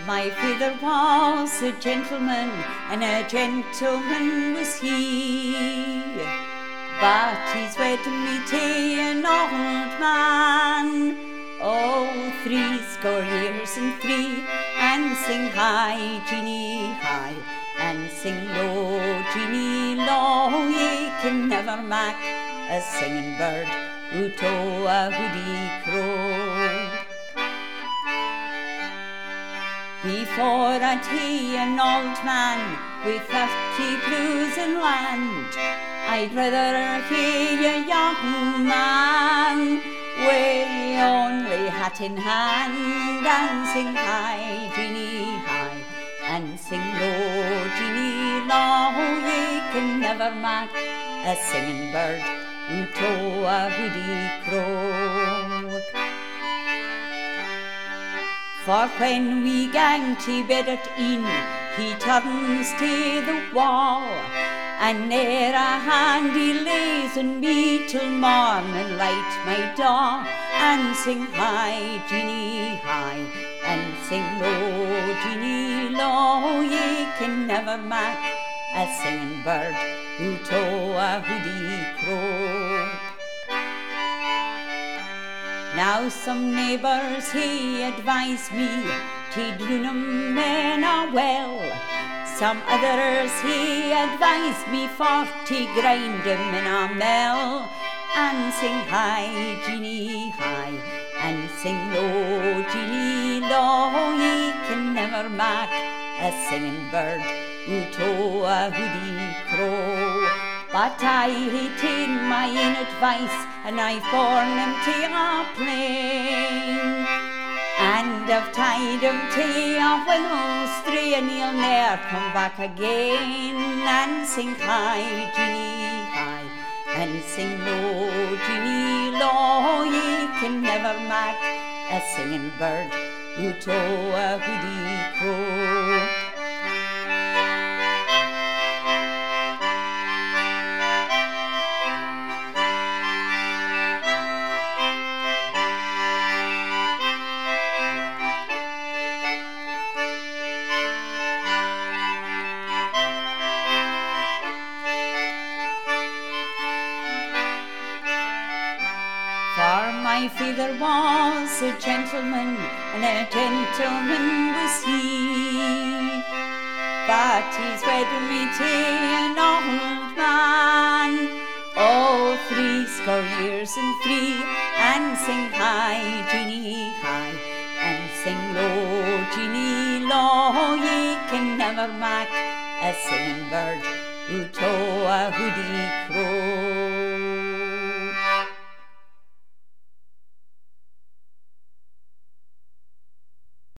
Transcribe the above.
My father was a gentleman, and a gentleman was he, but he's wed me to an old man, oh, 63 and sing high, Jeannie, high, and sing low, Jeannie, low. Ye can never mak a singing bird out o' a hoodie crow. Before I'd he an old man with 30 blues in land, I'd rather hear a young man with only hat in hand, and sing high, Jeannie, high, and sing low, Jeannie, low. Ye can never mak a singing bird out o' a hoodie crow. For when we gang to bed at e'en, he turns to the wall, and ne'er a hand he lays on me till morning light my door, and sing high, Jeannie, high, and sing low, Jeannie, low. Ye can never mak a singing bird out o' a hoodie crow. Now some neighbours he advise me to drown 'em men a well, some others he advise me for to grind 'em in a mill, and sing high, Jeannie, high, and sing low, Jeannie, low. Ye can never mak a singing bird out o' a hoodie crow. But I hae ta'en my own advice, and I've borne him to a plain, and I've tied him to a willow stray, and he'll ne'er come back again. And sing high, Jeannie, high, and sing low, Jeannie, low. Ye can never mak a singing bird out o' a hoodie crow. For my father was a gentleman, and a gentleman was he, but he's wed me to an old man, oh, 63, and sing high, Jeannie, high, and sing low, Jeannie, low. Ye can never mak a singing bird out o' a hoodie crow.